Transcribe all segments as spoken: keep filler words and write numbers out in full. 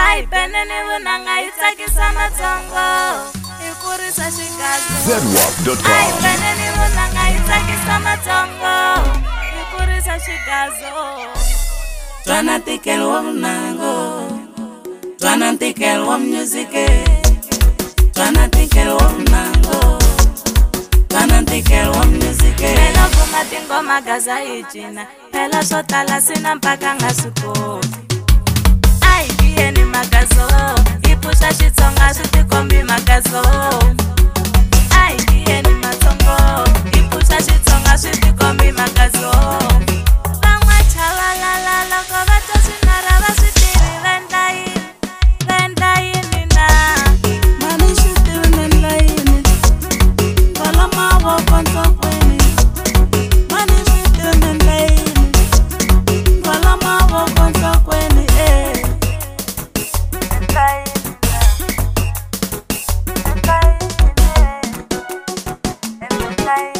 Ai penene vunanga itsakisa matsongo ikurisa xigazo zedwap dot com. Ai penene vunanga itsakisa matsongo ikurisa xigazo Twana ntikelo wa vunango Twana ntikelo wa music Twana ntikelo wa vunango Twana ntikelo wa music Phela vuma tingoma gaza hi cina Phela swo tala sina mpaka nga swikoti Ai kiyeni magazo Ipusha xitsonga swi tikombi magazo Ai kiyeni matsongo Ipusha xitsonga swi tikombi magazo Van'wa chava la la loko va twa swinara va swi tivi vendla yini vendla yini na Mani swi tivi vendla yini Vala mavoko nhlokweni Mani swi tivi vendla yini Vala mavoko nhlokweni eh Vendla yini Vendla yini Vendla yini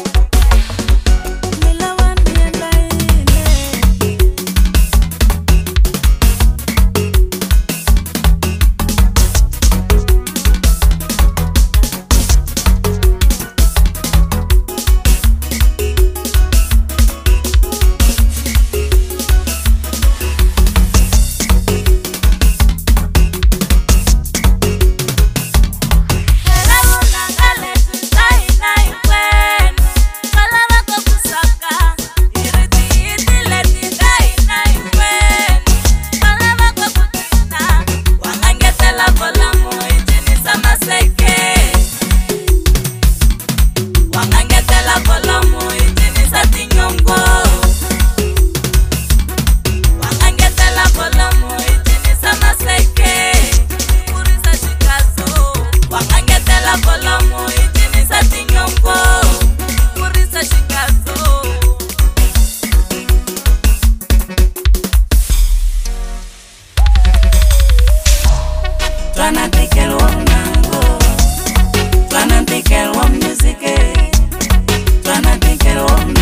Twana ntikelo wa vunango Twana ntikelo wa music Twana ntikelo wa vunango